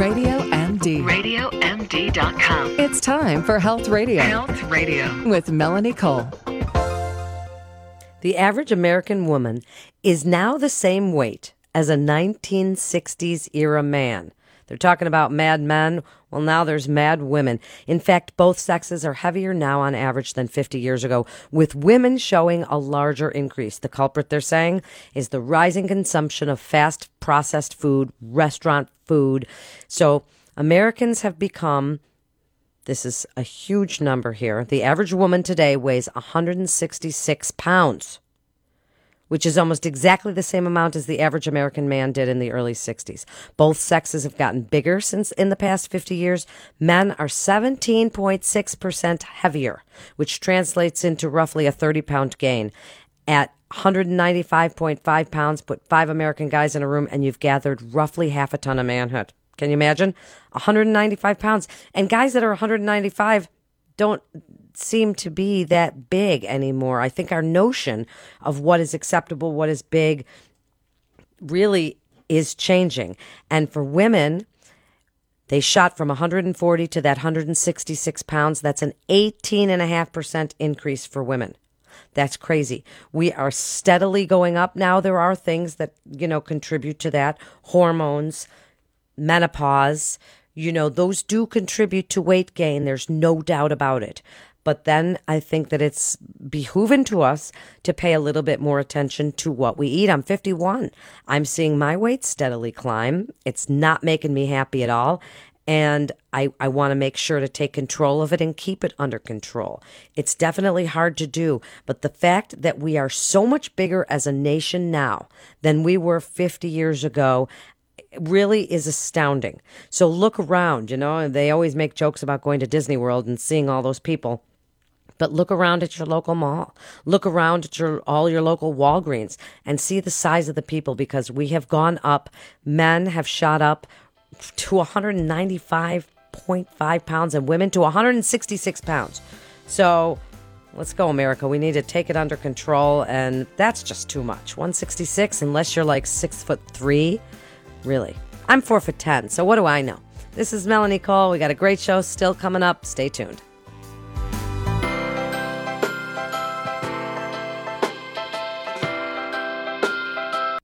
Radio MD. RadioMD.com. It's time for Health Radio. Health Radio. With Melanie Cole. The average American woman is now the same weight as a 1960s era man. They're talking about mad men. Well, now there's mad women. In fact, both sexes are heavier now on average than 50 years ago, with women showing a larger increase. The culprit, they're saying, is the rising consumption of fast processed food, restaurant food. So Americans have become, this is a huge number here, the average woman today weighs 166 pounds. Which is almost exactly the same amount as the average American man did in the early 60s. Both sexes have gotten bigger since in the past 50 years. Men are 17.6% heavier, which translates into roughly a 30-pound gain. At 195.5 pounds, put 5 American guys in a room, and you've gathered roughly half a ton of manhood. Can you imagine? 195 pounds. And guys that are 195 don't seem to be that big anymore. I think our notion of what is acceptable, what is big, really is changing. And for women, they shot from 140 to that 166 pounds. That's an 18.5% increase for women. That's crazy. We are steadily going up now. There are things that, contribute to that. Hormones, menopause, those do contribute to weight gain. There's no doubt about it. But then I think that it's behooving to us to pay a little bit more attention to what we eat. I'm 51. I'm seeing my weight steadily climb. It's not making me happy at all. And I want to make sure to take control of it and keep it under control. It's definitely hard to do. But the fact that we are so much bigger as a nation now than we were 50 years ago really is astounding. So look around, they always make jokes about going to Disney World and seeing all those people. But look around at your local mall. Look around at all your local Walgreens and see the size of the people, because we have gone up. Men have shot up to 195.5 pounds and women to 166 pounds. So let's go, America. We need to take it under control, and that's just too much. 166, unless you're like 6'3", really. I'm 4'10", so what do I know? This is Melanie Cole. We got a great show still coming up. Stay tuned.